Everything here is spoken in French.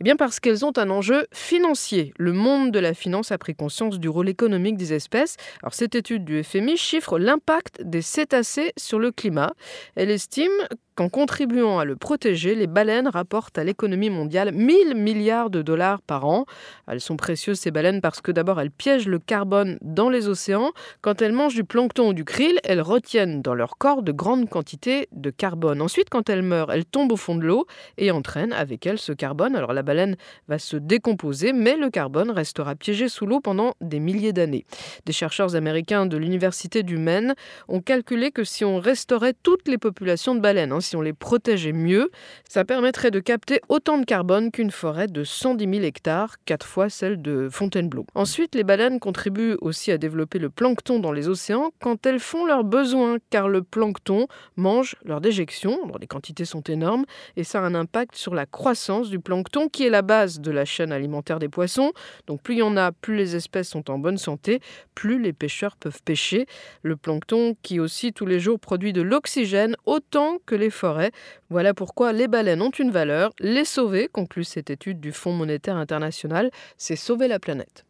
Eh bien parce qu'elles ont un enjeu financier. Le monde de la finance a pris conscience du rôle économique des espèces. Alors cette étude du FMI chiffre l'impact des cétacés sur le climat. Elle estime qu'en contribuant à le protéger, les baleines rapportent à l'économie mondiale 1000 milliards de dollars par an. Elles sont précieuses ces baleines parce que d'abord elles piègent le carbone dans les océans. Quand elles mangent du plancton ou du krill, elles retiennent dans leur corps de grandes quantités de carbone. Ensuite, quand elles meurent, elles tombent au fond de l'eau et entraînent avec elles ce carbone. Alors la baleine va se décomposer, mais le carbone restera piégé sous l'eau pendant des milliers d'années. Des chercheurs américains de l'université du Maine ont calculé que si on restaurait toutes les populations de baleines, si on les protégeait mieux, ça permettrait de capter autant de carbone qu'une forêt de 110 000 hectares, 4 fois celle de Fontainebleau. Ensuite, les baleines contribuent aussi à développer le plancton dans les océans quand elles font leurs besoins, car le plancton mange leur déjection, dont les quantités sont énormes, et ça a un impact sur la croissance du plancton, qui est la base de la chaîne alimentaire des poissons. Donc plus il y en a, plus les espèces sont en bonne santé, plus les pêcheurs peuvent pêcher. Le plancton qui aussi tous les jours produit de l'oxygène autant que les forêts. Voilà pourquoi les baleines ont une valeur. Les sauver, conclut cette étude du Fonds monétaire international, c'est sauver la planète.